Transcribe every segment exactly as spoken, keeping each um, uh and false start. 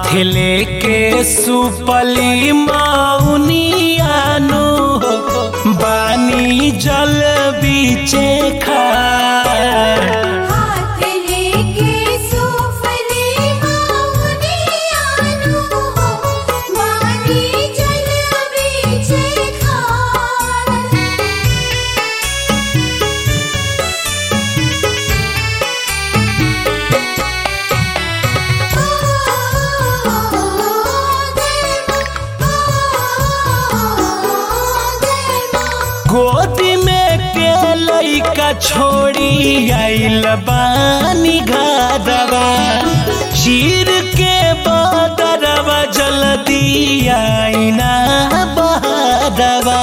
लेके सुपली मौनियानु बानी जल बीचे खाड़। हाथ लेके सुपली मौनियानु बानी जल बीचे खाड़। गोदी में के लइका छोड़ी आइल बानी घरवा चीर के बदरवा जल्दी आईना बहरवा।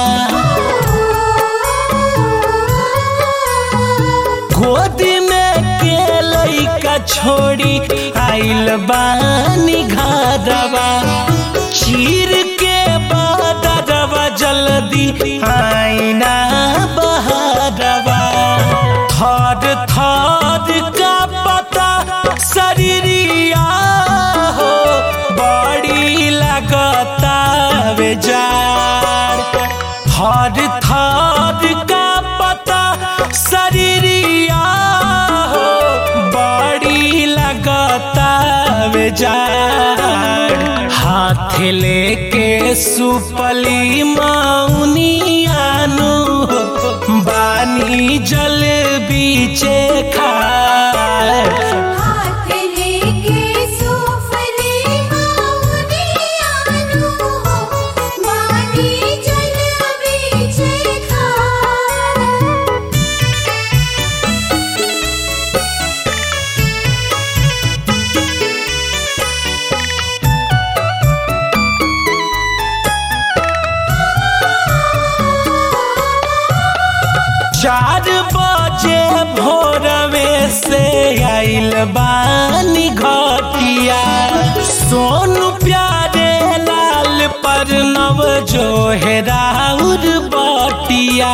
गोदी में के लइका छोड़ी आइल बानी घरवा चीर के बदरवा जल्दी आईना बहरवा। थर थर का पता शरीरिया हो बड़ी लगता बेजार। थर थर का पता शरीरिया हो बड़ी लगता बेजार। हाथ लेके सुपली मौनियानु बानी जल बीचे खाड़। हाथ लेके सुपली मौनियानु बानी जल बीचे खाड़। चार बजे भोरवे से आइल बानी घटिया सोनू प्यारे लाल पर नव जो हेराउर बटिया।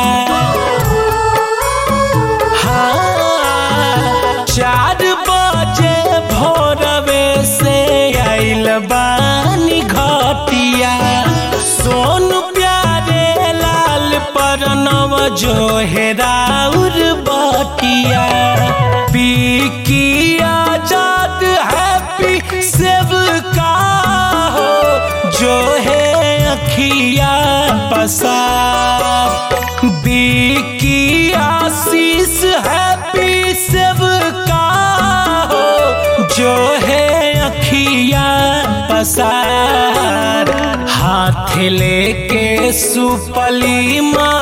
हाँ चार बजे भोरवे से आइल बानी घटिया सोनू प्यारे लाल पर नव जो हेराउर बटिया। पीकी आजाद हैप्पी सेव का हो जो है अखिया पसार। बीकी आशीष हैप्पी सेव का हो जो है अखिया पसार। हाथ लेके सुपली